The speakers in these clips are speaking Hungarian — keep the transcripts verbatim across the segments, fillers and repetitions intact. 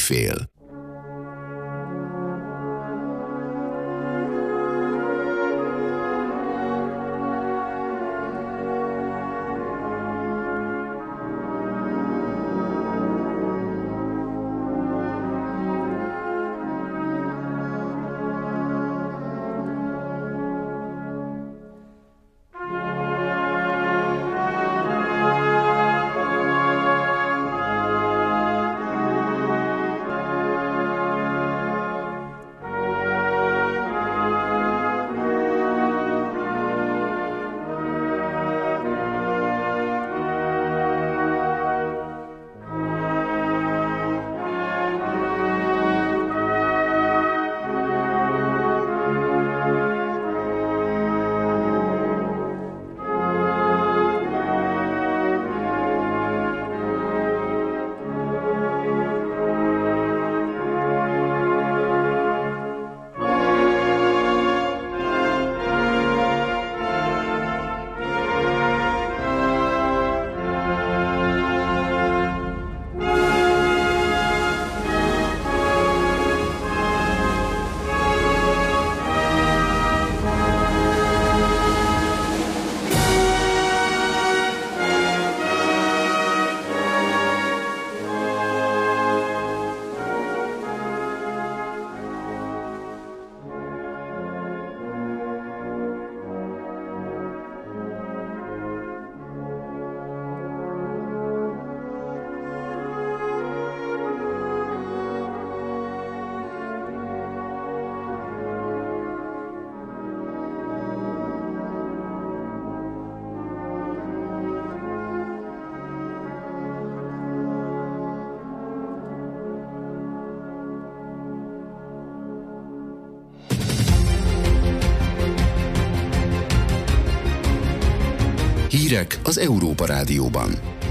ügyfél. Hírek az Európa Rádióban.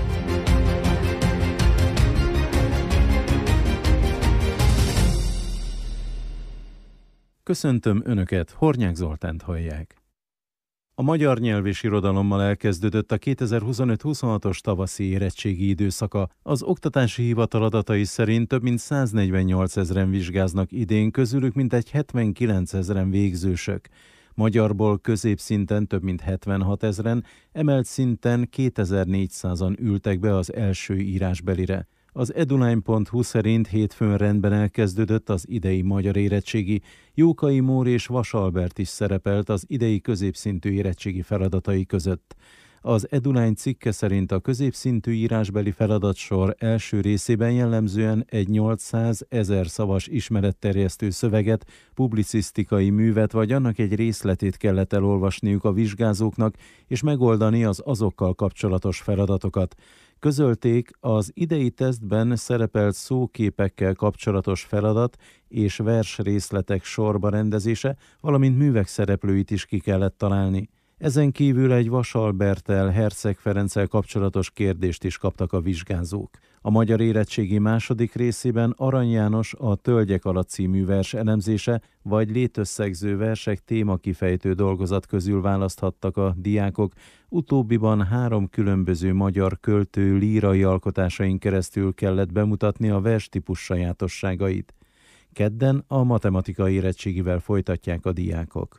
Köszöntöm Önöket, Hornyák Zoltánt hallják. A magyar nyelv és irodalommal elkezdődött a kétezer-huszonöt-huszonhatos tavaszi érettségi időszaka. Az oktatási hivatal adatai szerint több mint száznegyvennyolcezren vizsgáznak idén, közülük mintegy hetvenkilencezren végzősök. Magyarból középszinten több mint hetvenhatezren, emelt szinten kétezer-négyszázan ültek be az első írásbelire. Az eduline pont hu szerint hétfőn rendben elkezdődött az idei magyar érettségi. Jókai Mór és Vas Albert is szerepelt az idei középszintű érettségi feladatai között. Az Eduline cikke szerint a középszintű írásbeli feladatsor első részében jellemzően egy nyolcszázezer szavas ismeretterjesztő szöveget, publicisztikai művet vagy annak egy részletét kellett elolvasniuk a vizsgázóknak és megoldani az azokkal kapcsolatos feladatokat. Közölték, az idei tesztben szerepelt szóképekkel kapcsolatos feladat és versrészletek sorba rendezése, valamint művek szereplőit is ki kellett találni. Ezen kívül egy Vas Alberttel, Herceg Ferenccel kapcsolatos kérdést is kaptak a vizsgázók. A magyar érettségi második részében Arany János a Tölgyek alatt című vers elemzése vagy létösszegző versek témakifejtő dolgozat közül választhattak a diákok. Utóbbiban három különböző magyar költő lírai alkotásain keresztül kellett bemutatni a verstípus sajátosságait. Kedden a matematikai érettségivel folytatják a diákok.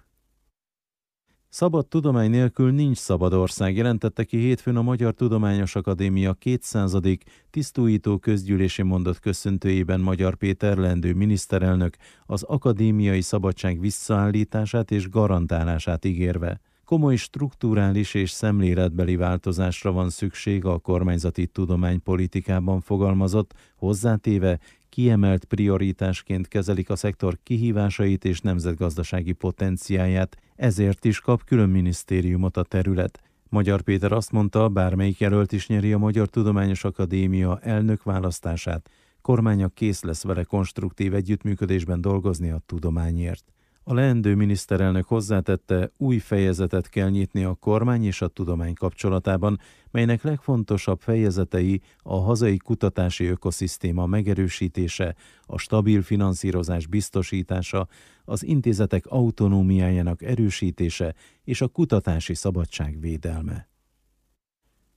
Szabad tudomány nélkül nincs szabad ország, jelentette ki hétfőn a Magyar Tudományos Akadémia kétszázadik tisztújító közgyűlési mondat köszöntőjében Magyar Péter leendő miniszterelnök, az akadémiai szabadság visszaállítását és garantálását ígérve. Komoly strukturális és szemléletbeli változásra van szükség a kormányzati tudománypolitikában fogalmazott, hozzátéve, kiemelt prioritásként kezelik a szektor kihívásait és nemzetgazdasági potenciáját, ezért is kap külön minisztériumot a terület. Magyar Péter azt mondta, bármelyik jelölt is nyeri a Magyar Tudományos Akadémia elnök választását, kormánya kész lesz vele konstruktív együttműködésben dolgozni a tudományért. A leendő miniszterelnök hozzátette, új fejezetet kell nyitni a kormány és a tudomány kapcsolatában, melynek legfontosabb fejezetei a hazai kutatási ökoszisztéma megerősítése, a stabil finanszírozás biztosítása, az intézetek autonómiájának erősítése és a kutatási szabadság védelme.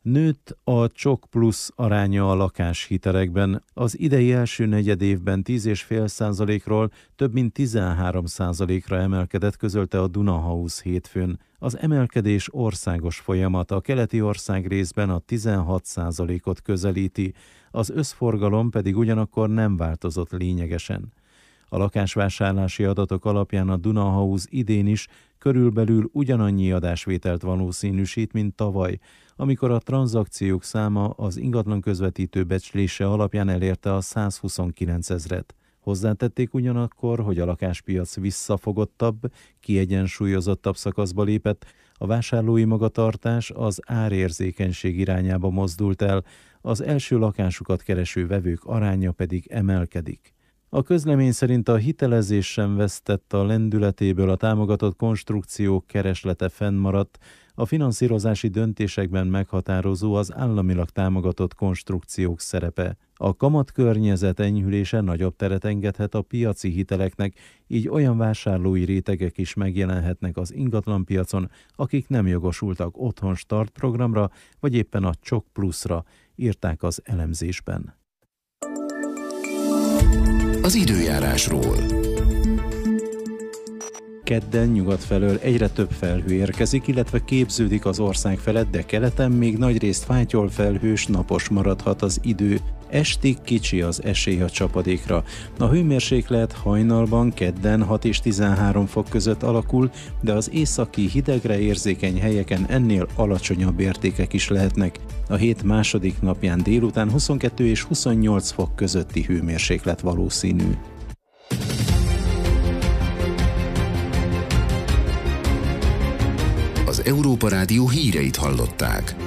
Nőtt a csok plusz aránya a lakáshitelekben. Az idei első negyedévben tíz egész öt százalékról több mint tizenhárom százalékra emelkedett, közölte a Dunahouse hétfőn. Az emelkedés országos folyamat, a keleti ország részben a tizenhat százalékot közelíti, az összforgalom pedig ugyanakkor nem változott lényegesen. A lakásvásárlási adatok alapján a Dunahouse idén is körülbelül ugyanannyi adásvételt valószínűsít, mint tavaly, amikor a tranzakciók száma az ingatlan közvetítő becslése alapján elérte a százhuszonkilenc ezret. Hozzátették ugyanakkor, hogy a lakáspiac visszafogottabb, kiegyensúlyozottabb szakaszba lépett, a vásárlói magatartás az árérzékenység irányába mozdult el, az első lakásukat kereső vevők aránya pedig emelkedik. A közlemény szerint a hitelezés sem vesztett a lendületéből, a támogatott konstrukciók kereslete fennmaradt, a finanszírozási döntésekben meghatározó az államilag támogatott konstrukciók szerepe. A kamatkörnyezet enyhülése nagyobb teret engedhet a piaci hiteleknek, így olyan vásárlói rétegek is megjelenhetnek az ingatlanpiacon, akik nem jogosultak otthon start programra, vagy éppen a csok pluszra, írták az elemzésben. Az időjárásról. Kedden nyugat felől egyre több felhő érkezik, illetve képződik az ország felett, de keleten még nagyrészt fátyol felhős, napos maradhat az idő. Estig kicsi az esély a csapadékra. A hőmérséklet hajnalban kedden hat és tizenhárom fok között alakul, de az északi hidegre érzékeny helyeken ennél alacsonyabb értékek is lehetnek. A hét második napján délután huszonkettő és huszonnyolc fok közötti hőmérséklet valószínű. Az Európa Rádió híreit hallották.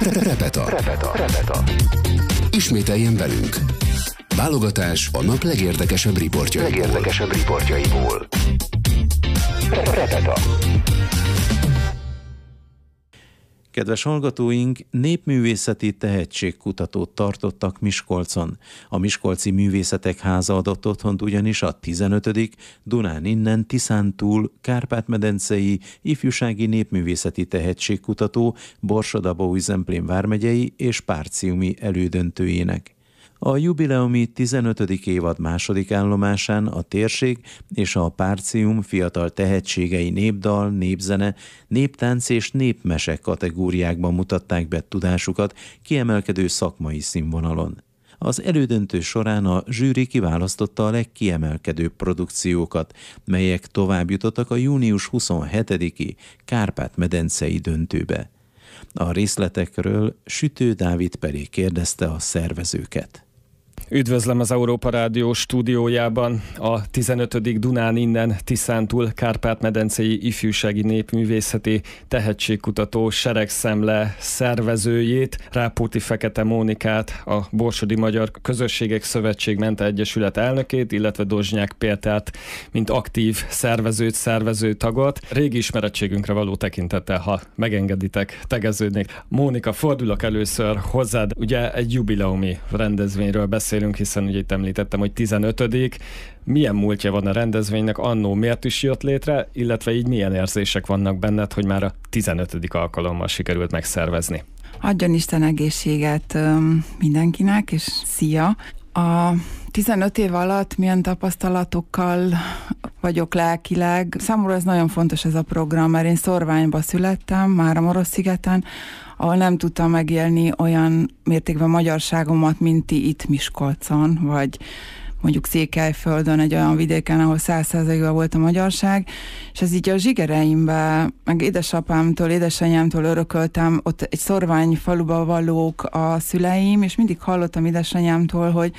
Repeta. Repeta. Repeta. Ismételjen velünk. Válogatás a nap legérdekesebb riportjaiból. Legérdekesebb riportjaiból. Repeta. Kedves hallgatóink, népművészeti tehetségkutatót tartottak Miskolcon. A Miskolci Művészetek Háza adott otthont ugyanis a tizenötödik Dunán innen Tiszántúl Kárpát-medencei ifjúsági népművészeti tehetségkutató Borsod-Abaúj-Zemplén vármegyei és Párciumi elődöntőjének. A jubileumi tizenötödik évad második állomásán a térség és a Párcium fiatal tehetségei népdal, népzene, néptánc és népmese kategóriákban mutatták be tudásukat kiemelkedő szakmai színvonalon. Az elődöntő során a zsűri kiválasztotta a legkiemelkedőbb produkciókat, melyek tovább jutottak a június huszonhetediki Kárpát-medencei döntőbe. A részletekről Sütő Dávid Peri kérdezte a szervezőket. Üdvözlöm az Európa Rádió stúdiójában a tizenötödik Dunán innen Tiszántúl Kárpát-medencei ifjúsági népművészeti tehetségkutató seregszemle szervezőjét, Rápóti Fekete Mónikát, a Borsodi Magyar Közösségek Szövetség Mente Egyesület elnökét, illetve Dozsnyák Pétert, mint aktív szervezőt, szervező tagot. Régi ismerettségünkre való tekintettel, ha megengeditek, tegeződnék. Mónika, fordulok először hozzád. Ugye egy jubileumi rendezvényről beszél, hiszen ugye itt említettem, hogy tizenötödik Milyen múltja van a rendezvénynek, annó miért is jött létre, illetve így milyen érzések vannak benned, hogy már a tizenötödik alkalommal sikerült megszervezni? Adjon Isten egészséget mindenkinek, és szia! A tizenöt év alatt milyen tapasztalatokkal vagyok lelkileg. Számomra ez nagyon fontos ez a program, mert én Szorványba születtem, Máramarosszigeten, ahol nem tudtam megélni olyan mértékben magyarságomat, mint ti itt Miskolcon, vagy mondjuk Székelyföldön, egy olyan vidéken, ahol száz százalékban volt a magyarság, és ez így a zsigereimbe, meg édesapámtól, édesanyámtól örököltem, ott egy Szorvány faluba valók a szüleim, és mindig hallottam édesanyámtól, hogy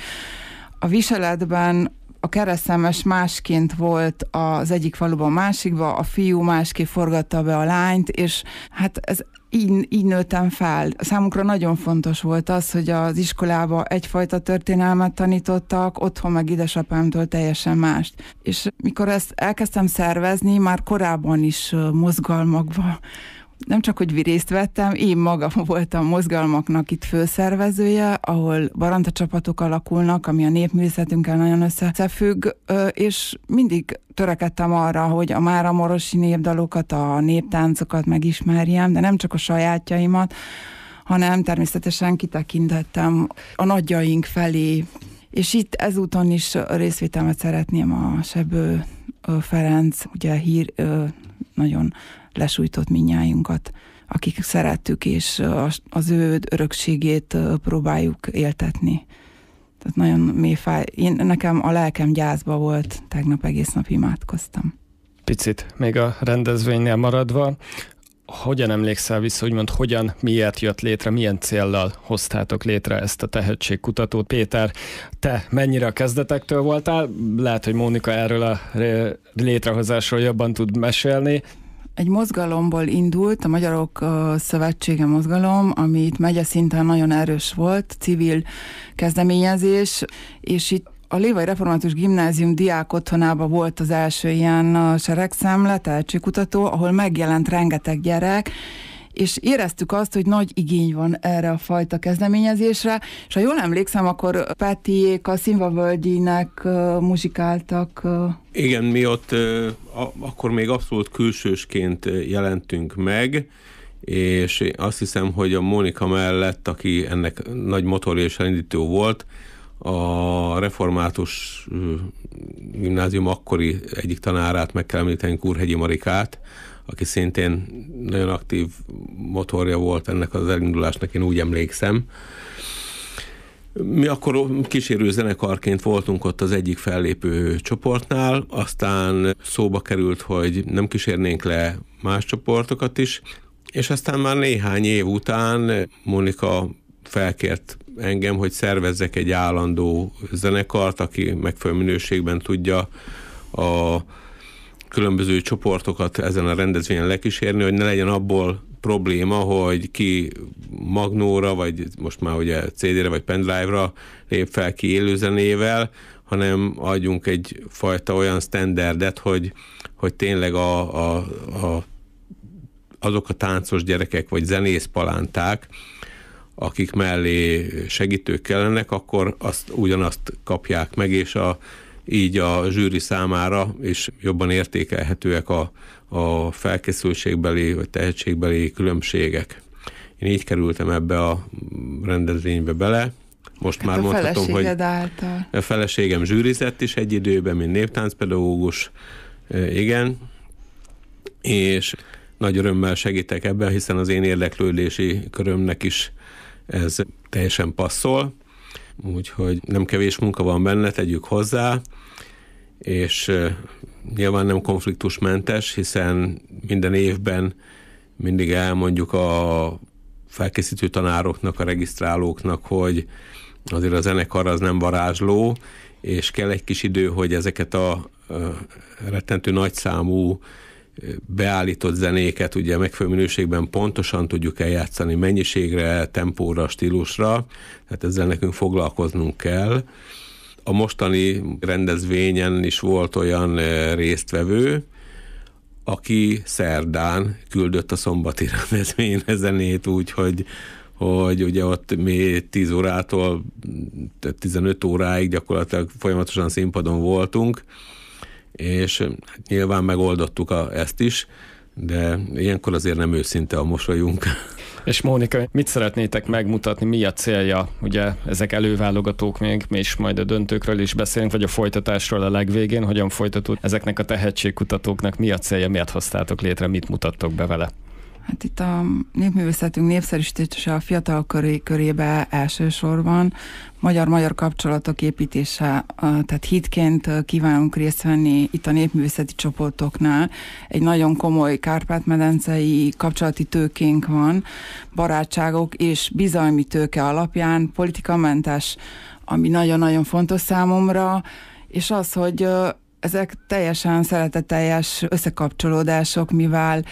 a viseletben a keresztemes másként volt az egyik faluban másikba, a fiú másképp forgatta be a lányt, és hát ez így, így nőttem fel. Számunkra nagyon fontos volt az, hogy az iskolába egyfajta történelmet tanítottak, otthon meg édesapámtól teljesen mást. És mikor ezt elkezdtem szervezni, már korábban is mozgalmakban, nem csak, hogy részt vettem, én magam voltam mozgalmaknak itt főszervezője, ahol baranta csapatok alakulnak, ami a népművészetünkkel nagyon összefügg, és mindig törekedtem arra, hogy a máramorosi népdalokat, a néptáncokat megismerjem, de nem csak a sajátjaimat, hanem természetesen kitekintettem a nagyjaink felé, és itt ezúton is részvételmet szeretném a Sebő Ferenc, ugye hír nagyon lesújtott mindnyájunkat, akik szerettük, és az ő örökségét próbáljuk éltetni. Tehát nagyon mély fáj. Én, nekem a lelkem gyászba volt, tegnap egész nap imádkoztam. Picit még a rendezvénynél maradva, hogyan emlékszel vissza, úgymond hogyan, miért jött létre, milyen céllal hoztátok létre ezt a tehetségkutatót? Péter, te mennyire a kezdetektől voltál? Lehet, hogy Mónika erről a létrehozásról jobban tud mesélni. Egy mozgalomból indult, a Magyarok Szövetsége mozgalom, ami itt megyeszinten nagyon erős volt, civil kezdeményezés, és itt a Lévai Református Gimnázium diák otthonában volt az első ilyen seregszemle, tehetségkutató, ahol megjelent rengeteg gyerek, és éreztük azt, hogy nagy igény van erre a fajta kezdeményezésre, és ha jól emlékszem, akkor Petiék a Színvavölgyinek uh, muzsikáltak. Uh. Igen, mi ott uh, a, akkor még abszolút külsősként jelentünk meg, és azt hiszem, hogy a Mónika mellett, aki ennek nagy motorja és elindító volt, a Református Gimnázium akkori egyik tanárát meg kell említeni, Kurhegyi Marikát, aki szintén nagyon aktív motorja volt ennek az elindulásnak, én úgy emlékszem. Mi akkor kísérő zenekarként voltunk ott az egyik fellépő csoportnál, aztán szóba került, hogy nem kísérnénk le más csoportokat is, és aztán már néhány év után Mónika felkért engem, hogy szervezzek egy állandó zenekart, aki megfelelő minőségben tudja a különböző csoportokat ezen a rendezvényen lekísérni, hogy ne legyen abból probléma, hogy ki magnóra, vagy most már ugye cé dére, vagy pendrive-ra lép fel ki élőzenével, hanem adjunk egyfajta olyan standardet, hogy, hogy tényleg a, a, a, azok a táncos gyerekek, vagy zenészpalánták, akik mellé segítők kellenek, akkor azt ugyanazt kapják meg, és a, így a zsűri számára is jobban értékelhetőek a, a felkészültségbeli vagy tehetségbeli különbségek. Én így kerültem ebbe a rendezvénybe bele. Most hát már a mondhatom, hogy által. A feleségem zsűrizett is egy időben, mint néptáncpedagógus, igen, és nagy örömmel segítek ebben, hiszen az én érdeklődési körömnek is ez teljesen passzol, úgyhogy nem kevés munka van benne, tegyük hozzá, és nyilván nem konfliktusmentes, hiszen minden évben mindig elmondjuk a felkészítő tanároknak, a regisztrálóknak, hogy azért a zenekar az nem varázsló, és kell egy kis idő, hogy ezeket a rettentő nagyszámú beállított zenéket ugye megfelelő minőségben pontosan tudjuk eljátszani mennyiségre, tempóra, stílusra, tehát ezzel nekünk foglalkoznunk kell. A mostani rendezvényen is volt olyan résztvevő, aki szerdán küldött a szombati rendezvényre zenét, úgyhogy hogy ugye ott mi tíz órától tizenöt óráig gyakorlatilag folyamatosan színpadon voltunk, és nyilván megoldottuk a, ezt is, de ilyenkor azért nem őszinte a mosolyunk. És Mónika, mit szeretnétek megmutatni, mi a célja? Ugye ezek előválogatók még, mi is majd a döntőkről is beszélünk, vagy a folytatásról a legvégén, hogyan folytatód ezeknek a tehetségkutatóknak, mi a célja, miért hoztátok létre, mit mutattok be vele? Hát itt a népművészetünk népszerűsítése a fiatal köré, körébe elsősorban magyar-magyar kapcsolatok építése, tehát hitként kívánunk részt venni itt a népművészeti csoportoknál. Egy nagyon komoly kárpát-medencei kapcsolati tőkénk van, barátságok és bizalmi tőke alapján, politikamentes, ami nagyon-nagyon fontos számomra, és az, hogy ezek teljesen szeretetteljes összekapcsolódások, mivel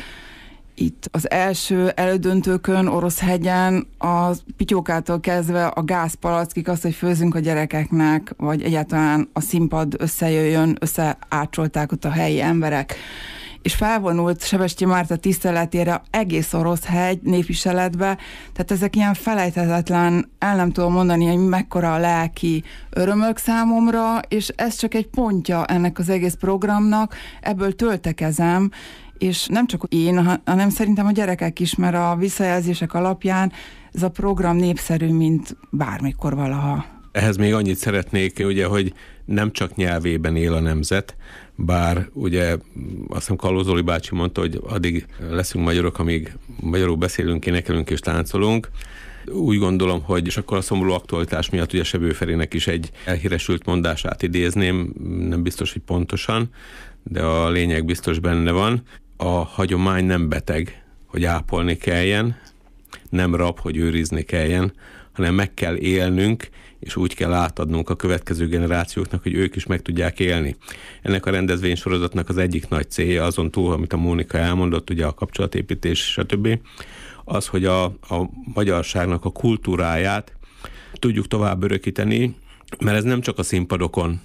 itt az első elődöntőkön, Oroszhegyen, a pityókától kezdve a gázpalackig, azt, hogy főzünk a gyerekeknek, vagy egyáltalán a színpad összejöjjön, összeácsolták ott a helyi emberek. És felvonult Sebestyi Márta tiszteletére egész Oroszhegy népviseletbe, tehát ezek ilyen felejthetetlen, el nem tudom mondani, hogy mekkora a lelki örömök számomra, és ez csak egy pontja ennek az egész programnak, ebből töltekezem, és nem csak én, hanem szerintem a gyerekek is, mert a visszajelzések alapján ez a program népszerű, mint bármikor valaha. Ehhez még annyit szeretnék, ugye, hogy nem csak nyelvében él a nemzet, bár ugye azt hiszem Kalló Zoli bácsi mondta, hogy addig leszünk magyarok, amíg magyarul beszélünk, énekelünk és táncolunk. Úgy gondolom, hogy, és akkor a szomorú aktualitás miatt ugye Sebő Ferének is egy elhíresült mondását idézném, nem biztos, hogy pontosan, de a lényeg biztos benne van. A hagyomány nem beteg, hogy ápolni kelljen, nem rab, hogy őrizni kelljen, hanem meg kell élnünk, és úgy kell átadnunk a következő generációknak, hogy ők is meg tudják élni. Ennek a rendezvénysorozatnak az egyik nagy célja, azon túl, amit a Mónika elmondott, ugye a kapcsolatépítés, stb., az, hogy a, a magyarságnak a kultúráját tudjuk tovább örökíteni, mert ez nem csak a színpadokon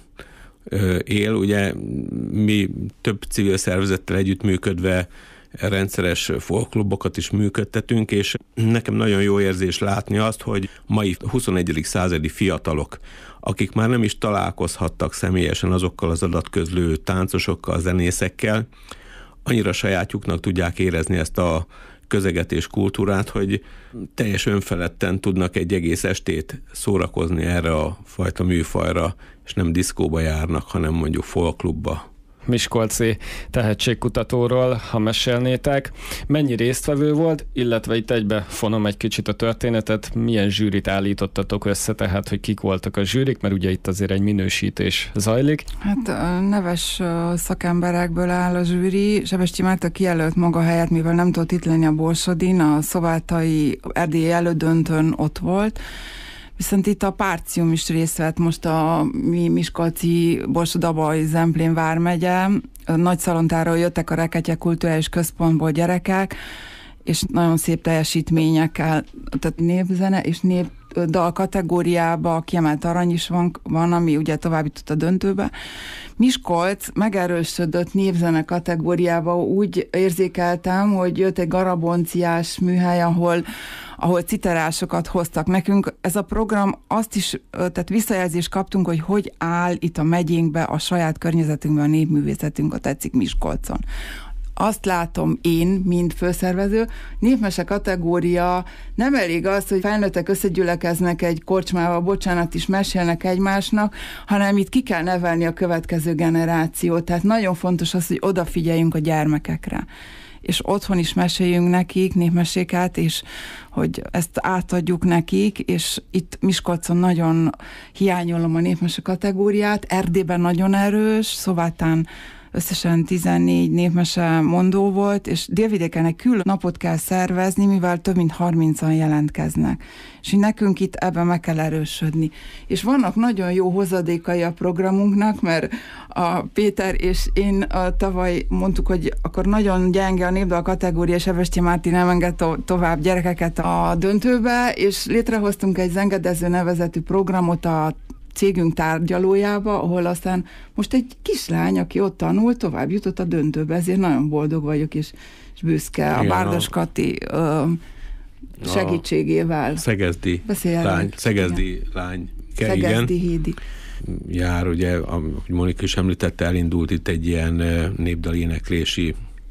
él, ugye mi több civil szervezettel együttműködve rendszeres folkklubokat is működtetünk, és nekem nagyon jó érzés látni azt, hogy mai huszonegyedik századi fiatalok, akik már nem is találkozhattak személyesen azokkal az adatközlő táncosokkal, zenészekkel, annyira sajátjuknak tudják érezni ezt a közeget és kultúrát, hogy teljes önfeledten tudnak egy egész estét szórakozni erre a fajta műfajra, és nem diszkóba járnak, hanem mondjuk folkklubba. Miskolci tehetségkutatóról, ha mesélnétek. Mennyi résztvevő volt, illetve itt egybe fonom egy kicsit a történetet, milyen zsűrit állítottatok össze, tehát hogy kik voltak a zsűrik, mert ugye itt azért egy minősítés zajlik. Hát neves szakemberekből áll a zsűri. Sebestyi Márta kijelölt maga helyet, mivel nem tudott itt lenni a Borsodin, a szovátai erdélyi elődöntőn ott volt. Viszont itt a Párcium is részt vett, most a mi Miskolci, Borsod-Abaúj, Zemplén vármegye, Nagyszalontáról jöttek a Reketje Kulturális Központból gyerekek, és nagyon szép teljesítményekkel, tehát népzene és népdal kategóriába kiemelt arany is van, van, ami ugye tovább jutott a döntőbe. Miskolc megerősödött népzene kategóriába, úgy érzékeltem, hogy jött egy garabonciás műhely, ahol ahol citerásokat hoztak nekünk. Ez a program azt is, tehát visszajelzést kaptunk, hogy hogy áll itt a megyénkbe, a saját környezetünkben a népművészetünk, a Tetszik Miskolcon. Azt látom én, mint főszervező, népmese kategória nem elég az, hogy felnőttek összegyülekeznek egy korcsmába, bocsánat is mesélnek egymásnak, hanem itt ki kell nevelni a következő generációt. Tehát nagyon fontos az, hogy odafigyeljünk a gyermekekre. És otthon is meséljünk nekik népmeséket, és hogy ezt átadjuk nekik, és itt Miskolcon nagyon hiányolom a népmese kategóriát, Erdélyben nagyon erős, Szováttán összesen tizennégy népmese mondó volt, és Délvidéken egy külön napot kell szervezni, mivel több mint harmincan jelentkeznek. És nekünk itt ebben meg kell erősödni. És vannak nagyon jó hozadékai a programunknak, mert a Péter és én a tavaly mondtuk, hogy akkor nagyon gyenge a népdal kategória, és Evesti Márti nem enged to- tovább gyerekeket a döntőbe, és létrehoztunk egy Zengedező nevezetű programot a cégünk tárgyalójába, ahol aztán most egy kislány, aki ott tanul, tovább jutott a döntőbe, ezért nagyon boldog vagyok, és, és büszke. Igen, a Bárdos Kati ö, segítségével. Szegezdi lány, Szegezdi igen. lány. Szegezdi Hédi. Jár, ugye, ahogy Monika is említette, elindult itt egy ilyen népdaléneklési,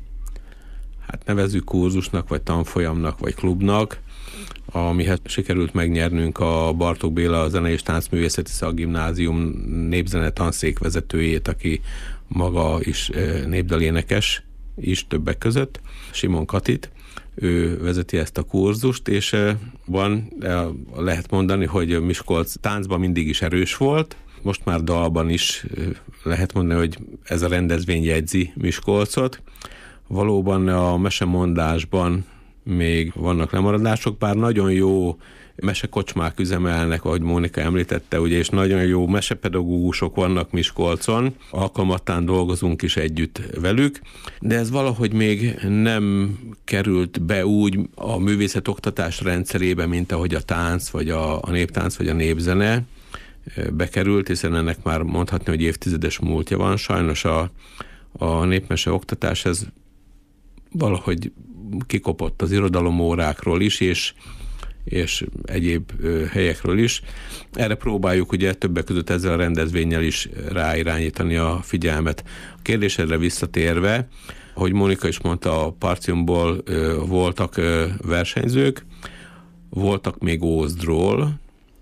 hát nevezzük kurzusnak, vagy tanfolyamnak, vagy klubnak, amihez sikerült megnyernünk a Bartók Béla, a Zene és Táncművészeti Szakgimnázium népzene tanszékvezetőjét, aki maga is népdalénekes is többek között, Simon Katit. Ő vezeti ezt a kurzust, és van, lehet mondani, hogy Miskolc táncban mindig is erős volt, most már dalban is lehet mondani, hogy ez a rendezvény jegyzi Miskolcot. Valóban a mesemondásban még vannak lemaradások, bár nagyon jó mesekocsmák üzemelnek, ahogy Mónika említette, ugye, és nagyon jó mesepedagógusok vannak Miskolcon, alkalmattán dolgozunk is együtt velük, de ez valahogy még nem került be úgy a művészetoktatás rendszerébe, mint ahogy a tánc, vagy a, a néptánc, vagy a népzene bekerült, hiszen ennek már mondhatni, hogy évtizedes múltja van. Sajnos a, a népmese oktatás ez valahogy kikopott az irodalomórákról is, és, és egyéb ö, helyekről is. Erre próbáljuk ugye többek között ezzel a rendezvénnyel is ráirányítani a figyelmet. A kérdésedre visszatérve, ahogy Mónika is mondta, a Párciumból ö, voltak ö, versenyzők, voltak még Ózdról,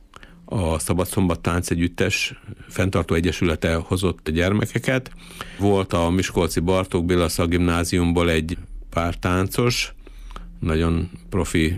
a Szabadszombat Táncegyüttes fenntartó egyesülete hozott gyermekeket. Volt a Miskolci Bartók Béla Szakgimnáziumból egy pár táncos, nagyon profi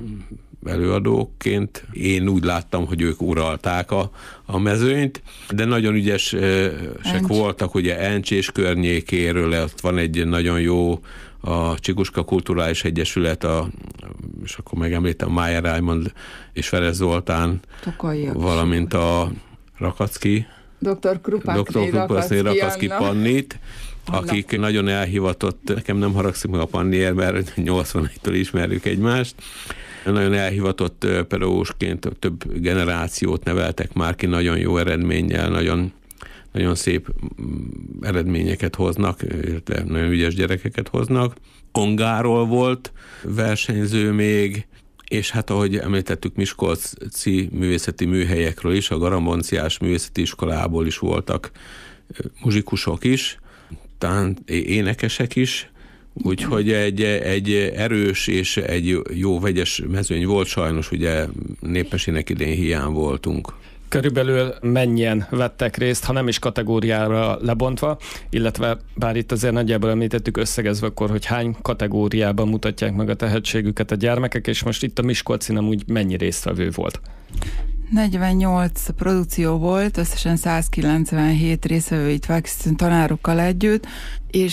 előadóként. Én úgy láttam, hogy ők uralták a, a mezőnyt, de nagyon ügyesek Encs. voltak, ugye Encs környékéről, ott van egy nagyon jó a Csikuska Kulturális Egyesület, a, és akkor megemlítem Májer Rájmond és Ferenc Zoltán, Tokajjak. Valamint a Rakacki, doktor Krupakné Rakacki, Rakacki Pannit, akik Anna. nagyon elhivatott, nekem nem haragszik meg a Pannier, mert nyolcvanegytől ismerjük egymást, nagyon elhivatott pedagógusként több generációt neveltek már ki, nagyon jó eredménnyel, nagyon, nagyon szép eredményeket hoznak, illetve nagyon ügyes gyerekeket hoznak. Ongáról volt versenyző még, és hát ahogy említettük, miskolci művészeti műhelyekről is, a Garambonciás Művészeti Iskolából is voltak muzsikusok is, talán énekesek is, úgyhogy egy, egy erős és egy jó vegyes mezőny volt, sajnos ugye népmesének idén hiány voltunk. Körülbelül mennyien vettek részt, ha nem is kategóriára lebontva, illetve bár itt azért nagyjából említettük összegezve akkor, hogy hány kategóriában mutatják meg a tehetségüket a gyermekek, és most itt a Miskolci nem úgy mennyi résztvevő volt? negyvennyolc produkció volt, összesen száz kilencvenhét részvevő itt felkészítő tanárokkal együtt, és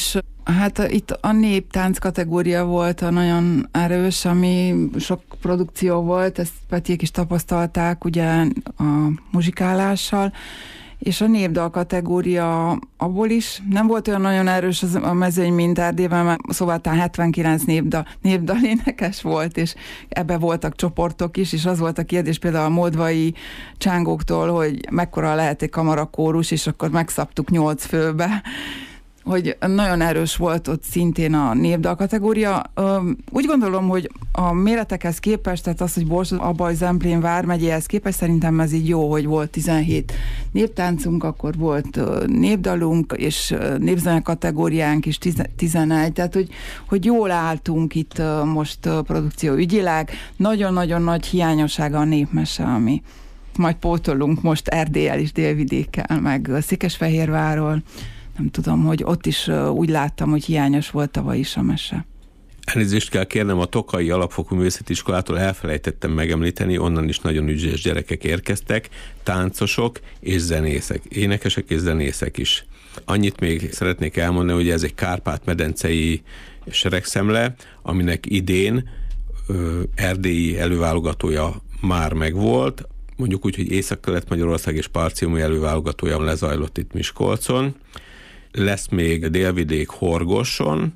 Hát itt a néptánc kategória volt a nagyon erős, ami sok produkció volt, ezt Petyék is tapasztalták ugye a muzsikálással, és a népdal kategória abból is nem volt olyan nagyon erős az a mezőny, mint Erdélyben, mert szóval talán hetvenkilenc népdal, népdal énekes volt, és ebbe voltak csoportok is, és az volt a kérdés például a moldvai csángóktól, hogy mekkora lehet egy kamarakórus, és akkor megszabtuk nyolc főbe, hogy nagyon erős volt ott szintén a népdal kategória. Úgy gondolom, hogy a méretekhez képest, tehát az, hogy Borsod-Abaly-Zemplén vármegyéhez képest, szerintem ez így jó, hogy volt tizenhét néptáncunk, akkor volt népdalunk, és népzene kategóriánk is tizenegy, tehát hogy, hogy jól álltunk itt most produkció ügyileg. Nagyon-nagyon nagy hiányossága a népmese, ami majd pótolunk most Erdéllyel is, Délvidékkel, meg Székesfehérvárról. Nem tudom, hogy ott is úgy láttam, hogy hiányos volt tavaly is a mese. Elnézést kell kérnem, a Tokai Alapfokú Művészeti Iskolától elfelejtettem megemlíteni, onnan is nagyon ügyes gyerekek érkeztek, táncosok és zenészek, énekesek és zenészek is. Annyit még szeretnék elmondani, hogy ez egy kárpát-medencei seregszemle, aminek idén ö, erdélyi előválogatója már megvolt, mondjuk úgy, hogy Észak-Kelet-Magyarország és Parciumi előválogatója lezajlott itt Miskolcon. Lesz még Délvidék Horgoson,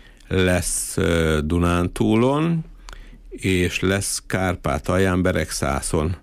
lesz Dunántúlon, és lesz Kárpátalján Beregszászon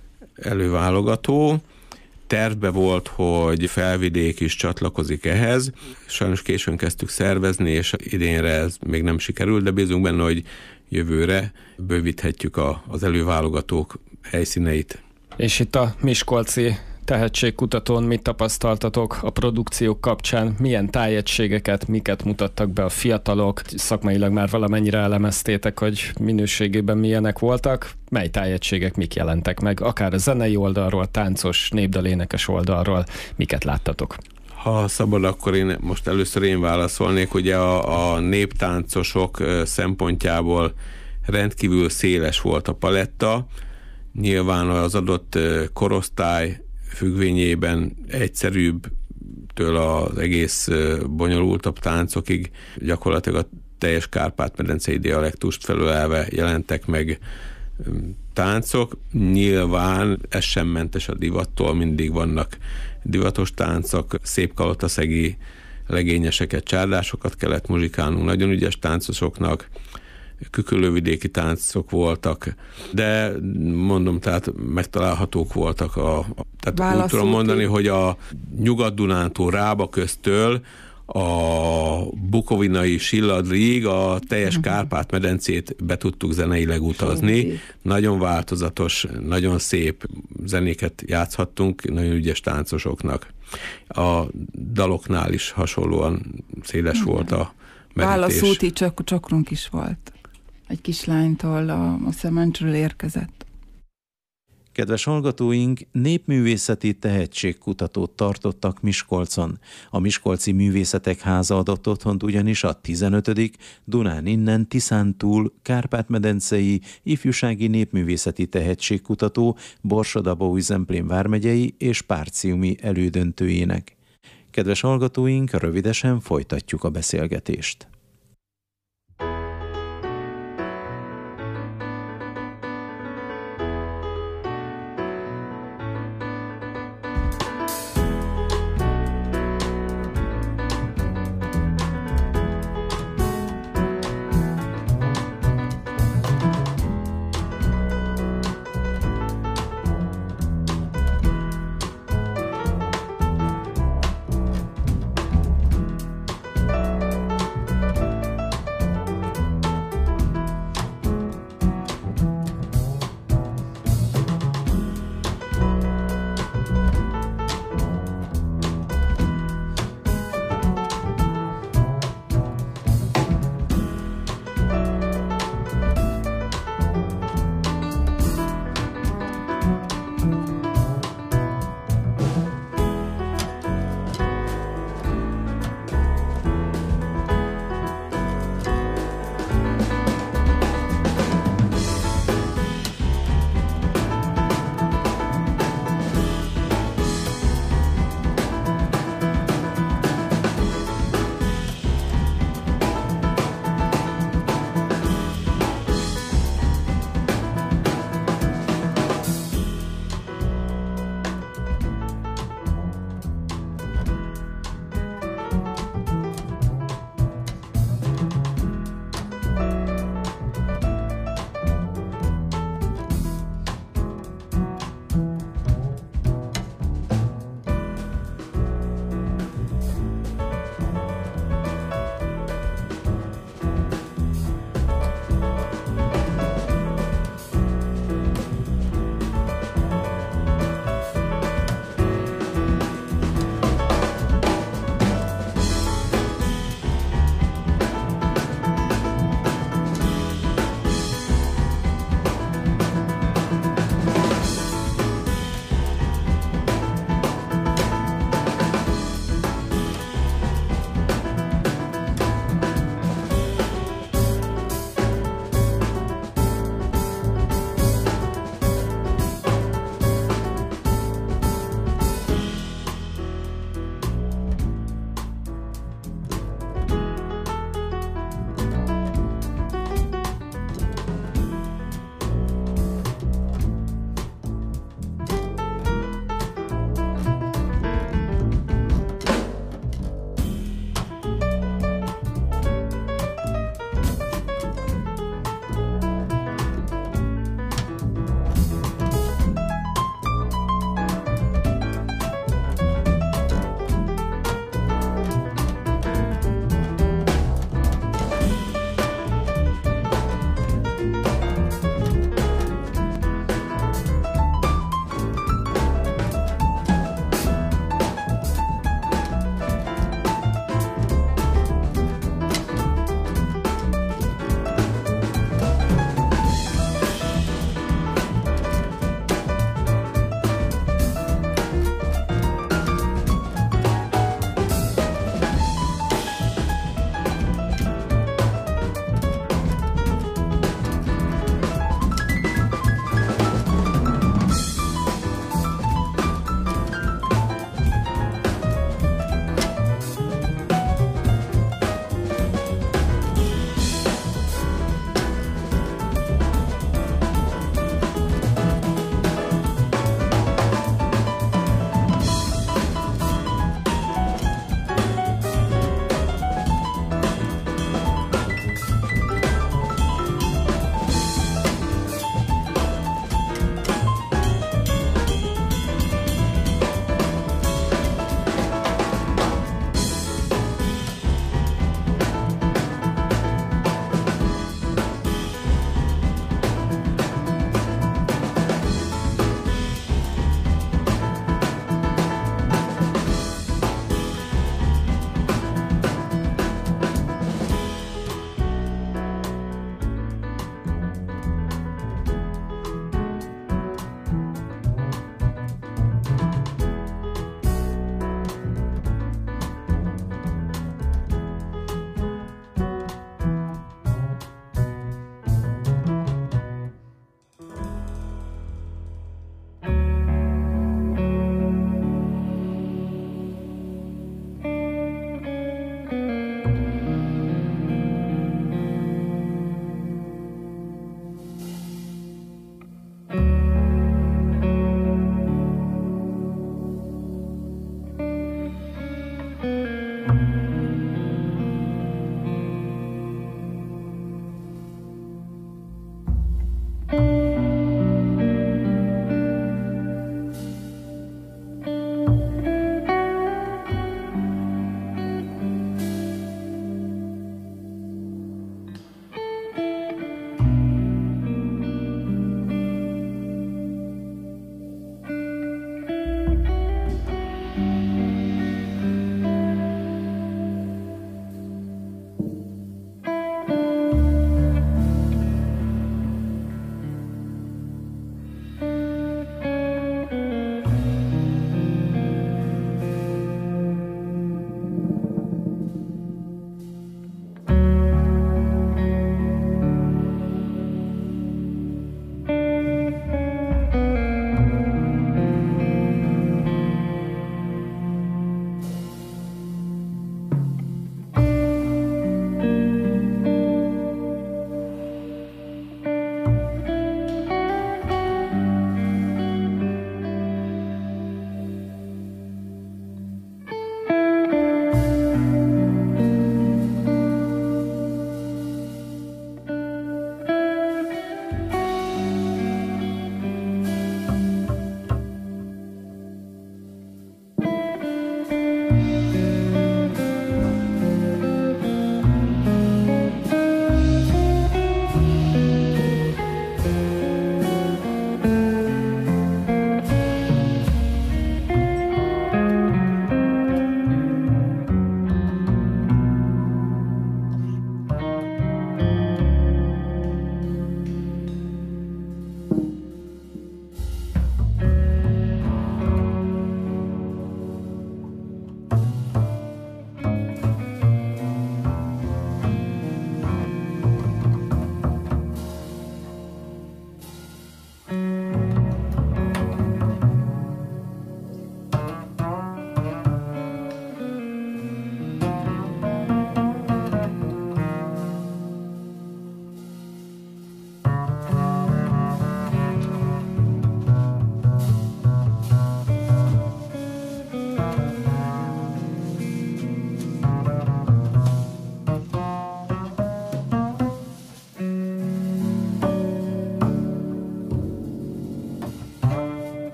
előválogató. Tervbe volt, hogy Felvidék is csatlakozik ehhez. Sajnos későn kezdtük szervezni, és idénre ez még nem sikerült, de bízunk benne, hogy jövőre bővíthetjük a, az előválogatók helyszíneit. És itt a miskolci tehetségkutatón mit tapasztaltatok a produkciók kapcsán? Milyen tájegységeket, miket mutattak be a fiatalok? Szakmailag már valamennyire elemeztétek, hogy minőségében milyenek voltak. Mely tájegységek mik jelentek meg? Akár a zenei oldalról, táncos, népdalénekes oldalról. Miket láttatok? Ha szabad, akkor én most először én válaszolnék. Ugye a, a néptáncosok szempontjából rendkívül széles volt a paletta. Nyilván az adott korosztály függvényében egyszerűbbtől az egész bonyolultabb táncokig gyakorlatilag a teljes kárpát-medencei dialektust felölelve jelentek meg táncok. Nyilván ez sem mentes a divattól, mindig vannak divatos táncok, szép kalotaszegi legényeseket, csárdásokat kellett muzsikálnunk, nagyon ügyes táncosoknak, küküllővidéki táncok voltak, de mondom, tehát megtalálhatók voltak a, a tehát úgy tudom mondani, hogy a Nyugat-Dunántúl Rába köztől a bukovinai Silladrig a teljes uh-huh. Kárpát-medencét be tudtuk zeneileg utazni. Sőt. Nagyon változatos, nagyon szép zenéket játszhattunk, nagyon ügyes táncosoknak. A daloknál is hasonlóan széles uh-huh. volt a merítés. Válaszúti csok- csokrunk is volt. Egy kislánytól a, a Szemencsről érkezett. Kedves hallgatóink, népművészeti tehetségkutatót tartottak Miskolcon. A Miskolci Művészetek Háza adott otthont ugyanis a tizenötödik Dunán innen Tiszántúl Kárpát-medencei ifjúsági népművészeti tehetségkutató Borsod-Abaúj-Zemplén vármegyei és Párciumi elődöntőjének. Kedves hallgatóink, rövidesen folytatjuk a beszélgetést.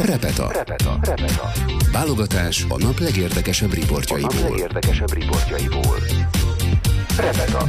Repeta. Repeta. Repeta. Válogatás a nap legérdekesebb riportjaiból. A nap legérdekesebb riportjaiból. Repeta.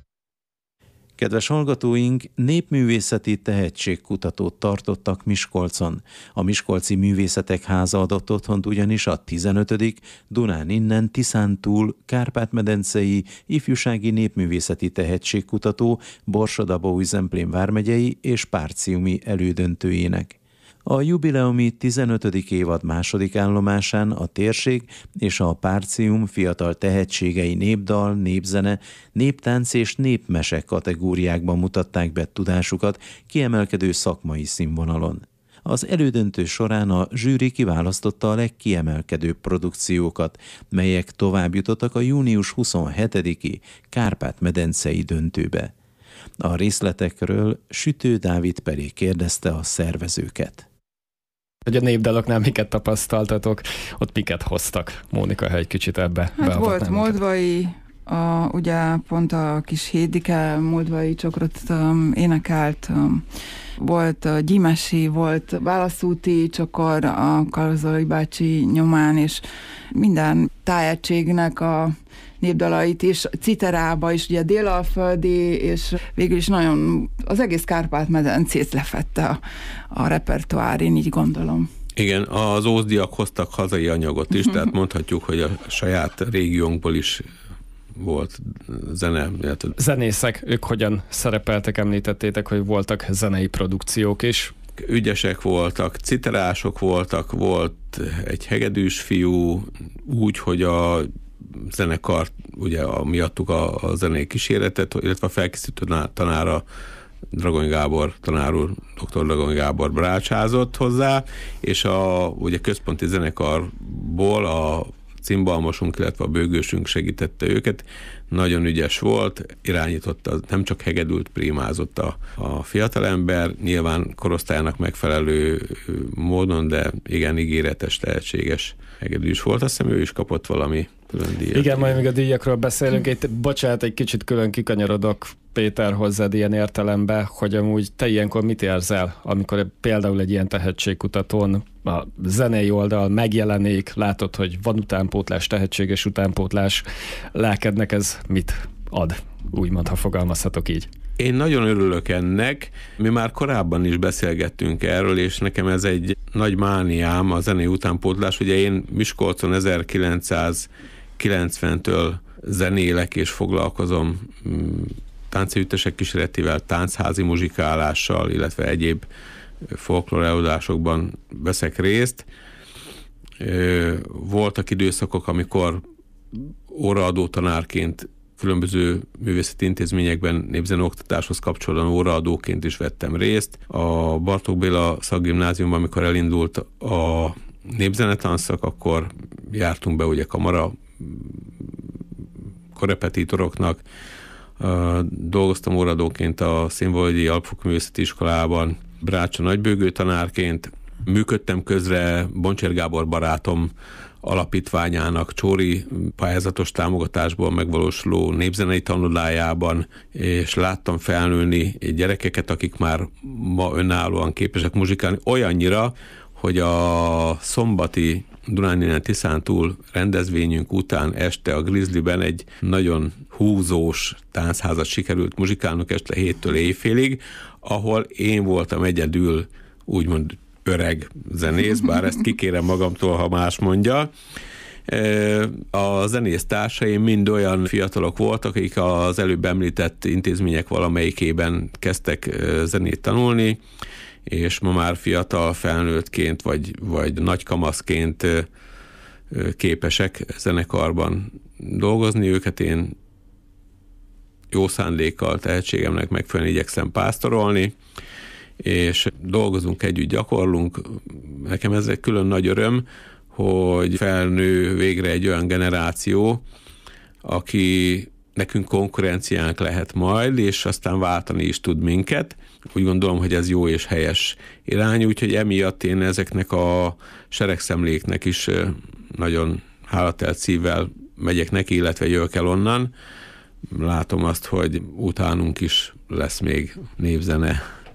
Kedves hallgatóink, népművészeti tehetségkutatót tartottak Miskolcon. A Miskolci Művészetek Háza adott otthont ugyanis a tizenötödik Dunán innen Tiszántúl Kárpát-medencei ifjúsági népművészeti tehetségkutató Borsod-Abaúj-Zemplén vármegyei és párciumi elődöntőjének. A jubileumi tizenötödik évad második állomásán a térség és a párcium fiatal tehetségei népdal, népzene, néptánc és népmese kategóriákban mutatták be tudásukat kiemelkedő szakmai színvonalon. Az elődöntő során a zsűri kiválasztotta a legkiemelkedőbb produkciókat, melyek tovább jutottak a június huszonhetediki Kárpát-medencei döntőbe. A részletekről Sütő Dávid Peri kérdezte a szervezőket. Hogy a népdaloknál miket tapasztaltatok, ott miket hoztak? Mónika, ha egy kicsit ebbe hát volt moldvai, a, ugye pont a kis Hédike moldvai csokrot um, énekelt, um, volt uh, gyimesi, volt válaszúti csokor a Karzolai bácsi nyomán, és minden tájegységnek a népdalait is, citerába is, ugye délalföldi, és végül is nagyon az egész Kárpát-medencét lefette a, a repertoár, én így gondolom. Igen, az ózdiak hoztak hazai anyagot is, tehát mondhatjuk, hogy a saját régiónkból is volt zene. Zenészek, ők hogyan szerepeltek, említettétek, hogy voltak zenei produkciók is. Ügyesek voltak, citerások voltak, volt egy hegedűs fiú, úgy, hogy a zenekart, ugye a, miattuk a, a zenei kíséretet, illetve a felkészítő tanára Dragony Gábor tanár úr, dr. Dragony Gábor brácsázott hozzá, és a ugye központi zenekarból a cimbalmosunk, illetve a bőgősünk segítette őket. Nagyon ügyes volt, irányította, nem csak hegedült, primázott a, a fiatalember, nyilván korosztályának megfelelő módon, de igen ígéretes, tehetséges hegedűs volt. Azt hiszem, ő is kapott valami külön díjat. Igen, majd még a díjakról beszélünk. Itt, bocsánat, egy kicsit külön kikanyarodok, Péter, hozzád ilyen értelemben, hogy amúgy te ilyenkor mit érzel, amikor például egy ilyen tehetségkutatón a zenei oldal megjelenik, látod, hogy van utánpótlás, tehetséges utánpótlás, lelkednek ez mit ad, úgymond, ha fogalmazhatok így? Én nagyon örülök ennek, mi már korábban is beszélgettünk erről, és nekem ez egy nagy mániám, a zenei utánpótlás. Ugye én Miskolcon ezerkilencszázkilencventől zenélek és foglalkozom táncegyüttesek kíséretével, tánchazi muzsikálással, illetve egyéb folklór előadásokban veszek részt. Voltak időszakok, amikor óraadó tanárként különböző művészeti intézményekben népzeneoktatáshoz kapcsolódóan óraadóként is vettem részt. A Bartók Béla Szakgimnáziumban, amikor elindult a népzenetanszak, akkor jártunk be ugye kamara korepetitoroknak. Uh, dolgoztam óradóként a Színvölgyi Alpfokú Művészeti Iskolában, Brácsa nagybőgő tanárként, működtem közre Boncsér Gábor barátom alapítványának Csóri pályázatos támogatásból megvalósuló népzenei tanodájában, és láttam felnőni gyerekeket, akik már ma önállóan képesek muzsikálni, olyannyira, hogy a szombati Dunán innen Tiszántúl rendezvényünk után este a Grizzlyben egy nagyon húzós táncházat sikerült muzsikálnunk este héttől éjfélig, ahol én voltam egyedül úgymond öreg zenész, bár ezt kikérem magamtól, ha más mondja. A zenész társaim mind olyan fiatalok voltak, akik az előbb említett intézmények valamelyikében kezdtek zenét tanulni, és ma már fiatal felnőttként, vagy, vagy nagykamaszként képesek zenekarban dolgozni. Őket én jó szándékkal, tehetségemnek megfelelően igyekszem pásztorolni, és dolgozunk együtt, gyakorlunk. Nekem ez egy külön nagy öröm, hogy felnő végre egy olyan generáció, aki nekünk konkurenciánk lehet majd, és aztán váltani is tud minket. Úgy gondolom, hogy ez jó és helyes irány, úgyhogy emiatt én ezeknek a seregszemléknek is nagyon hálatelt szívvel megyek neki, illetve jövök el onnan. Látom azt, hogy utánunk is lesz még népzene.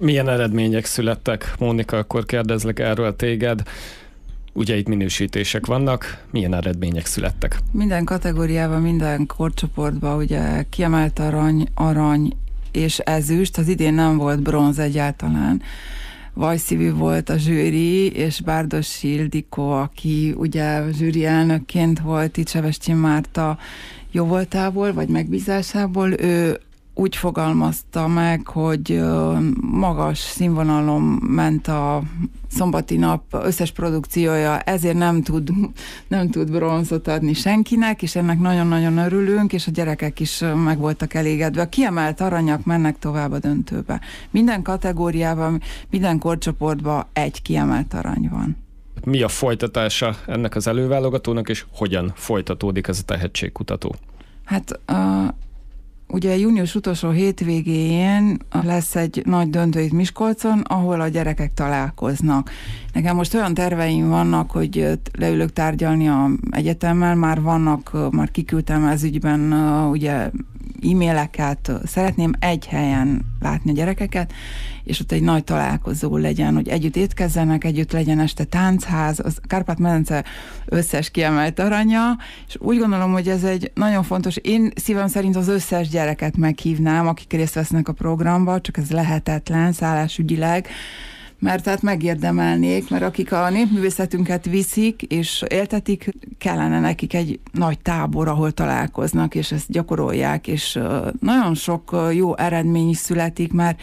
Milyen eredmények születtek? Mónika, akkor kérdezlek erről téged. Ugye itt minősítések vannak, milyen eredmények születtek? Minden kategóriában, minden korcsoportban ugye kiemelt arany, arany és ezüst, az idén nem volt bronz egyáltalán. Vajszívű volt a zsűri, és Bárdos Ildikó, aki ugye zsűri elnökként volt itt Sebestyén Márta jóvoltából, vagy megbízásából, ő úgy fogalmazta meg, hogy magas színvonalon ment a szombati nap összes produkciója, ezért nem tud, nem tud bronzot adni senkinek, és ennek nagyon-nagyon örülünk, és a gyerekek is meg voltak elégedve. A kiemelt aranyak mennek tovább a döntőbe. Minden kategóriában, minden korcsoportban egy kiemelt arany van. Mi a folytatása ennek az előválogatónak, és hogyan folytatódik ez a tehetségkutató? Hát a ugye június utolsó hétvégén lesz egy nagy döntő itt Miskolcon, ahol a gyerekek találkoznak. Nekem most olyan terveim vannak, hogy leülök tárgyalni a egyetemmel, már vannak, már kiküldtem ez ügyben ugye e-maileket, szeretném egy helyen látni a gyerekeket, és ott egy nagy találkozó legyen, hogy együtt étkezzenek, együtt legyen este táncház, az Kárpát-medence összes kiemelt aranya, és úgy gondolom, hogy ez egy nagyon fontos, én szívem szerint az összes gyereket meghívnám, akik részt vesznek a programba, csak ez lehetetlen szállásügyileg, mert tehát megérdemelnék, mert akik a népművészetünket viszik és éltetik, kellene nekik egy nagy tábor, ahol találkoznak, és ezt gyakorolják, és nagyon sok jó eredmény is születik, mert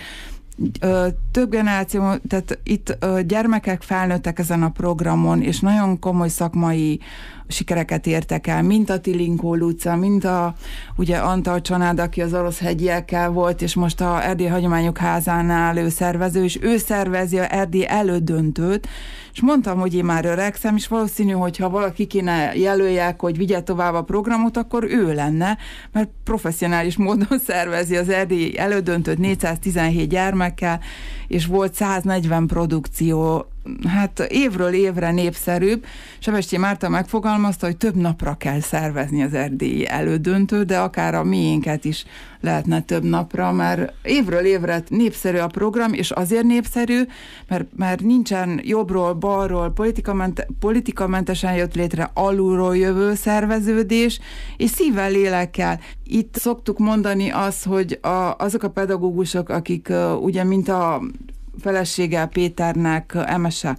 több generáció, tehát itt gyermekek felnőttek ezen a programon, és nagyon komoly szakmai sikereket értek el, mint a Tilinkó Luca, mint a ugye Antal Csanád, aki az Oroszhegyiekkel volt, és most a Erdély Hagyományok Házánál ő szervező, és ő szervezi a Erdély elődöntőt, és mondtam, hogy én már öregszem, és valószínű, hogyha valaki kéne jelöljek, hogy vigye tovább a programot, akkor ő lenne, mert professzionális módon szervezi az Erdély elődöntőt négyszáztizenhét gyermekkel, és volt száznegyven produkció, hát évről évre népszerűbb. Sebestyén Márta megfogalmazta, hogy több napra kell szervezni az erdélyi elődöntőt, de akár a miénket is lehetne több napra, mert évről évre népszerű a program, és azért népszerű, mert, mert nincsen jobbról, balról, politikament, politikamentesen jött létre alulról jövő szerveződés, és szívvel, lélekkel. Itt szoktuk mondani azt, hogy a, azok a pedagógusok, akik uh, ugye, mint a felesége Péternek, Emese,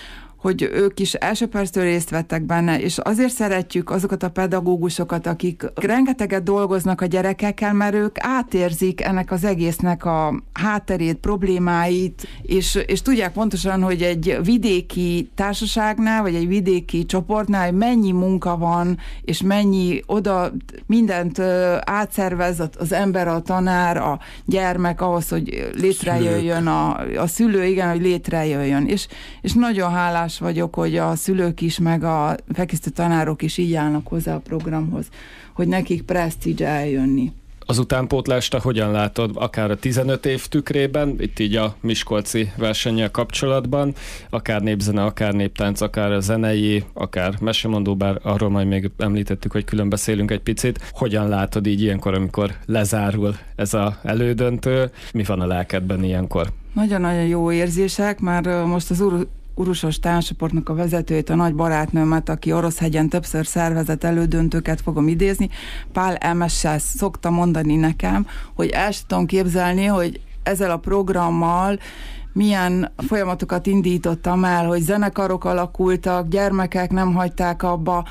hogy ők is első perctől részt vettek benne, és azért szeretjük azokat a pedagógusokat, akik rengeteget dolgoznak a gyerekekkel, mert ők átérzik ennek az egésznek a hátterét, problémáit, és, és tudják pontosan, hogy egy vidéki társaságnál, vagy egy vidéki csoportnál mennyi munka van, és mennyi oda mindent átszervez az ember, a tanár, a gyermek ahhoz, hogy létrejöjjön a, a szülő, igen, hogy létrejöjjön. És, és nagyon hálás vagyok, hogy a szülők is, meg a fekisztő tanárok is így állnak hozzá a programhoz, hogy nekik presztízs eljönni. Az utánpótlást hogyan látod, akár a tizenöt év tükrében, itt így a miskolci versennyel kapcsolatban, akár népzene, akár néptánc, akár a zenei, akár mesemondó, bár arról majd még említettük, hogy külön beszélünk egy picit. Hogyan látod így ilyenkor, amikor lezárul ez az elődöntő? Mi van a lelkedben ilyenkor? Nagyon-nagyon jó érzések, már most az úr Urusos táncsoportnak a vezetőjét, a nagy barátnőmet, aki Oroszhegyen többször szervezett elődöntőket fogom idézni, Pál Emessel szokta mondani nekem, hogy el sem tudom képzelni, hogy ezzel a programmal milyen folyamatokat indítottam el, hogy zenekarok alakultak, gyermekek nem hagyták abba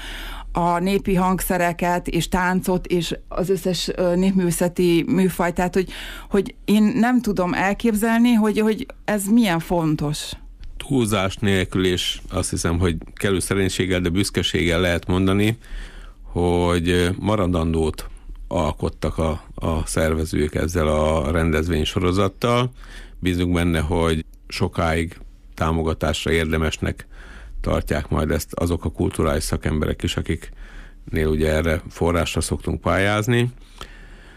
a népi hangszereket, és táncot, és az összes népművészeti műfajt, tehát hogy, hogy én nem tudom elképzelni, hogy, hogy ez milyen fontos. Túlzás nélkül, és azt hiszem, hogy kellő szerénységgel, de büszkeséggel lehet mondani, hogy maradandót alkottak a, a szervezők ezzel a rendezvénysorozattal. Bízunk benne, hogy sokáig támogatásra érdemesnek tartják majd ezt azok a kulturális szakemberek is, akiknél ugye erre forrásra szoktunk pályázni.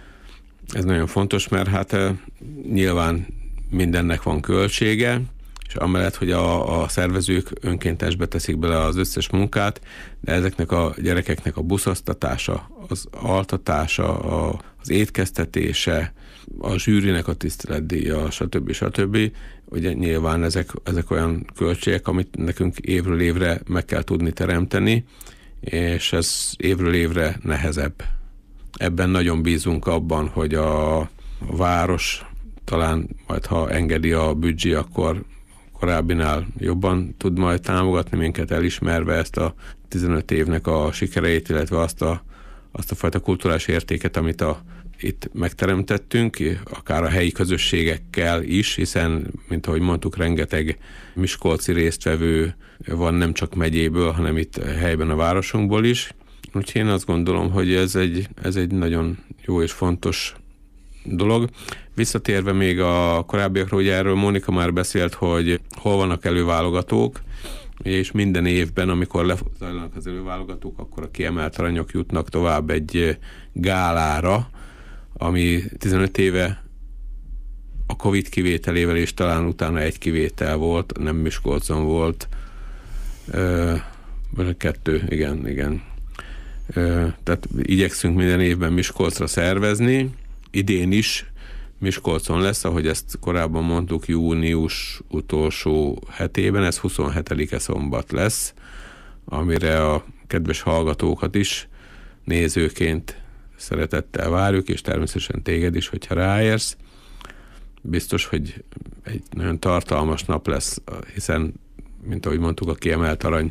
Ez nagyon fontos, mert hát nyilván mindennek van költsége, és amellett, hogy a, a szervezők önkéntesbe teszik bele az összes munkát, de ezeknek a gyerekeknek a buszoztatása, az altatása, a, az étkeztetése, a zsűrinek a tiszteletdíja, stb. stb. Ugye nyilván ezek, ezek olyan költségek, amit nekünk évről évre meg kell tudni teremteni, és ez évről évre nehezebb. Ebben nagyon bízunk abban, hogy a, a város talán majd, ha engedi a büdzsé, akkor korábbinál jobban tud majd támogatni minket, elismerve ezt a tizenöt évnek a sikereit, illetve azt a, azt a fajta kulturális értéket, amit a, itt megteremtettünk, akár a helyi közösségekkel is, hiszen, mint ahogy mondtuk, rengeteg miskolci résztvevő van nem csak megyéből, hanem itt helyben a városunkból is. Úgyhogy én azt gondolom, hogy ez egy, ez egy nagyon jó és fontos dolog. Visszatérve még a korábbiakról, ugye erről Mónika már beszélt, hogy hol vannak előválogatók, és minden évben, amikor lezajlanak az előválogatók, akkor a kiemelt aranyok jutnak tovább egy gálára, ami tizenöt éve a Covid kivételével, és talán utána egy kivétel volt, nem Miskolcon volt. Ö, kettő, igen, igen. Ö, tehát igyekszünk minden évben Miskolcra szervezni. Idén is Miskolcon lesz, ahogy ezt korábban mondtuk, június utolsó hetében, ez huszonhetedike szombat lesz, amire a kedves hallgatókat is nézőként szeretettel várjuk, és természetesen téged is, hogyha ráérsz. Biztos, hogy egy nagyon tartalmas nap lesz, hiszen, mint ahogy mondtuk, a kiemelt arany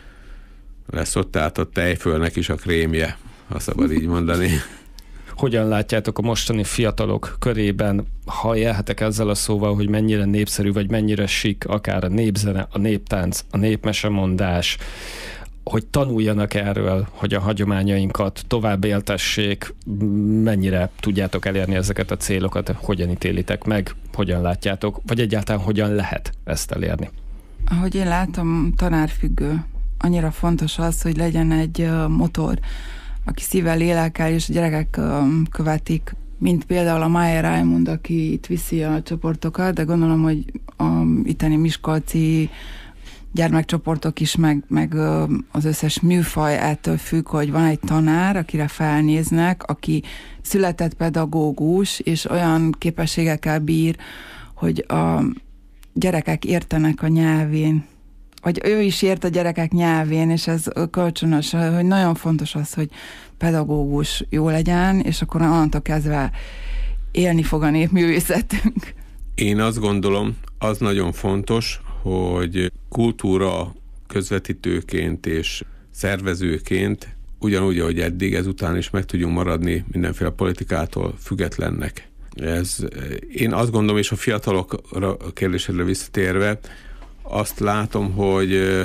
lesz ott, tehát a tejfölnek is a krémje, ha szabad így mondani. Hogyan látjátok a mostani fiatalok körében, ha élhetek ezzel a szóval, hogy mennyire népszerű, vagy mennyire sik, akár a népzene, a néptánc, a népmesemondás, hogy tanuljanak erről, hogy a hagyományainkat tovább éltessék, mennyire tudjátok elérni ezeket a célokat, hogyan ítélitek meg, hogyan látjátok, vagy egyáltalán hogyan lehet ezt elérni? Ahogy én látom, tanárfüggő. Annyira fontos az, hogy legyen egy motor, aki szívvel lélekkel, és a gyerekek követik, mint például a Májer Raimund, aki itt viszi a csoportokat, de gondolom, hogy a itteni miskolci gyermekcsoportok is, meg, meg az összes műfaj ettől függ, hogy van egy tanár, akire felnéznek, aki született pedagógus, és olyan képességekkel bír, hogy a gyerekek értenek a nyelvén, vagy ő is ért a gyerekek nyelvén, és ez kölcsönös, hogy nagyon fontos az, hogy pedagógus jó legyen, és akkor onnantól kezdve élni fog a népművészetünk. Én azt gondolom, az nagyon fontos, hogy kultúra közvetítőként és szervezőként ugyanúgy, ahogy eddig, ezután is meg tudjunk maradni mindenféle politikától függetlennek. Ez, én azt gondolom, és a fiatalokra a kérdésedre visszatérve, azt látom, hogy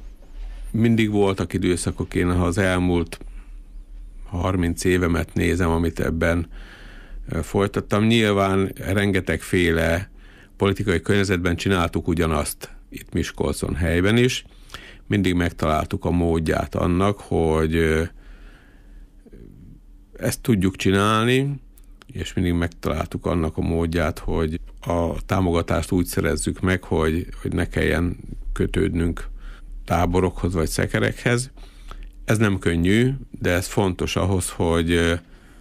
mindig voltak időszakok, én ha az elmúlt harminc évemet nézem, amit ebben folytattam, nyilván rengetegféle politikai környezetben csináltuk ugyanazt itt Miskolcon helyben is. Mindig megtaláltuk a módját annak, hogy ezt tudjuk csinálni, és mindig megtaláltuk annak a módját, hogy a támogatást úgy szerezzük meg, hogy, hogy ne kelljen kötődnünk táborokhoz vagy szekerekhez. Ez nem könnyű, de ez fontos ahhoz, hogy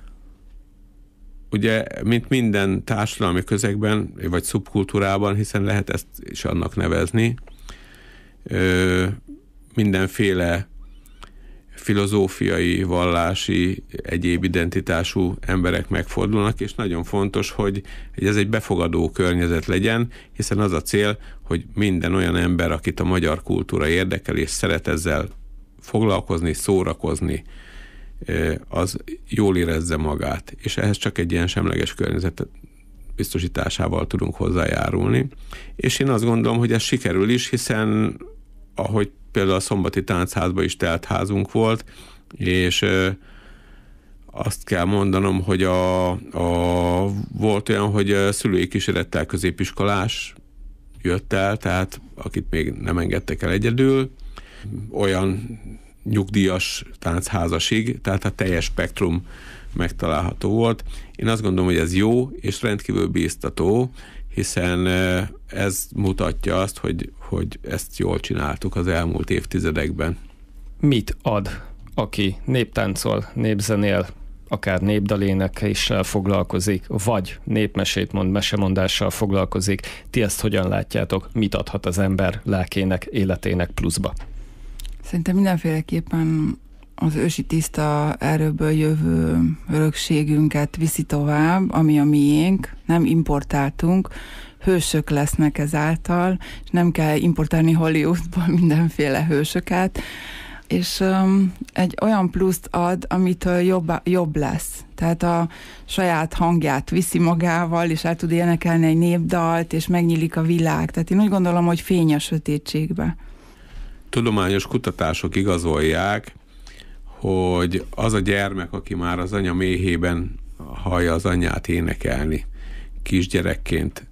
ugye, mint minden társadalmi közegben, vagy szubkultúrában, hiszen lehet ezt is annak nevezni, mindenféle filozófiai, vallási, egyéb identitású emberek megfordulnak, és nagyon fontos, hogy ez egy befogadó környezet legyen, hiszen az a cél, hogy minden olyan ember, akit a magyar kultúra érdekel, és szeret ezzel foglalkozni, szórakozni, az jól érezze magát, és ehhez csak egy ilyen semleges környezet biztosításával tudunk hozzájárulni. És én azt gondolom, hogy ez sikerül is, hiszen ahogy például a szombati táncházban is telt házunk volt, és azt kell mondanom, hogy a, a, volt olyan, hogy szülői kísérettel középiskolás jött el, tehát akit még nem engedtek el egyedül, olyan nyugdíjas táncházasig, tehát a teljes spektrum megtalálható volt. Én azt gondolom, hogy ez jó és rendkívül bíztató, hiszen ez mutatja azt, hogy, hogy ezt jól csináltuk az elmúlt évtizedekben. Mit ad, aki néptáncol, népzenél, akár népdalénekkel foglalkozik, vagy népmesét mond, mesemondással foglalkozik? Ti ezt hogyan látjátok? Mit adhat az ember lelkének, életének pluszba? Szerintem mindenféleképpen az ősi tiszta erőből jövő örökségünket viszi tovább, ami a miénk, nem importáltunk, hősök lesznek ezáltal, és nem kell importálni Hollywoodból mindenféle hősöket, és um, egy olyan pluszt ad, amitől jobb, jobb lesz. Tehát a saját hangját viszi magával, és el tud énekelni egy népdalt, és megnyílik a világ. Tehát én úgy gondolom, hogy fény a sötétségbe. Tudományos kutatások igazolják, hogy az a gyermek, aki már az anya méhében hallja az anyját énekelni, kisgyerekként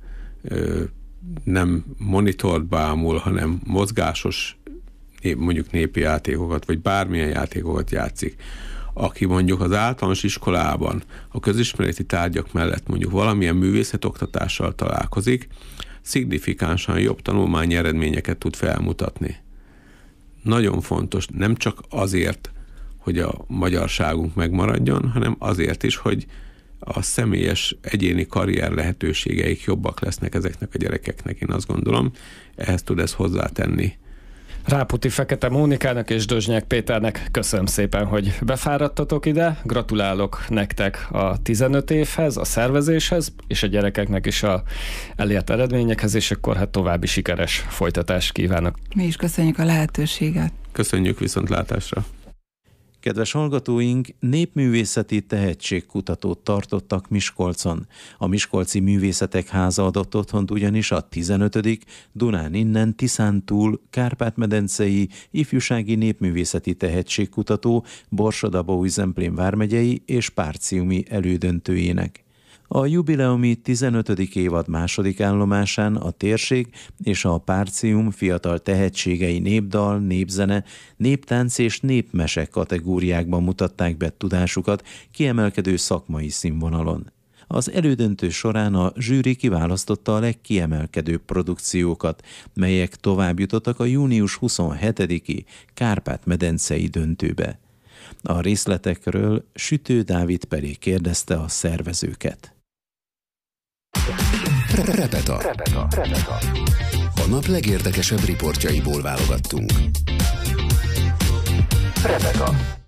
nem monitort bámul, hanem mozgásos, mondjuk népi játékokat, vagy bármilyen játékokat játszik, aki mondjuk az általános iskolában a közismereti tárgyak mellett mondjuk valamilyen művészetoktatással találkozik, szignifikánsan jobb tanulmányi eredményeket tud felmutatni. Nagyon fontos, nem csak azért, hogy a magyarságunk megmaradjon, hanem azért is, hogy a személyes egyéni karrier lehetőségeik jobbak lesznek ezeknek a gyerekeknek, én azt gondolom. Ehhez tud ez hozzátenni. Ráputi Fekete Mónikának és Dozsnyák Péternek köszönöm szépen, hogy befáradtatok ide. Gratulálok nektek a tizenöt évhez, a szervezéshez, és a gyerekeknek is a elért eredményekhez, és akkor hát további sikeres folytatást kívánok. Mi is köszönjük a lehetőséget. Köszönjük, viszontlátásra. Kedves hallgatóink, népművészeti tehetségkutatót tartottak Miskolcon. A Miskolci Művészetek Háza adott otthont ugyanis a tizenötödik Dunán innen Tiszán túl Kárpát-medencei ifjúsági népművészeti tehetségkutató Borsod-Abaúj-Zemplén vármegyei és párciumi elődöntőjének. A jubileumi tizenötödik évad második állomásán a térség és a párcium fiatal tehetségei népdal, népzene, néptánc és népmese kategóriákban mutatták be tudásukat kiemelkedő szakmai színvonalon. Az elődöntő során a zsűri kiválasztotta a legkiemelkedőbb produkciókat, melyek tovább jutottak a június huszonhetediki Kárpát-medencei döntőbe. A részletekről Sütő Dávid pedig kérdezte a szervezőket. Repeta. Repeta. Repeta. A nap legérdekesebb riportjaiból válogattunk. Repeta.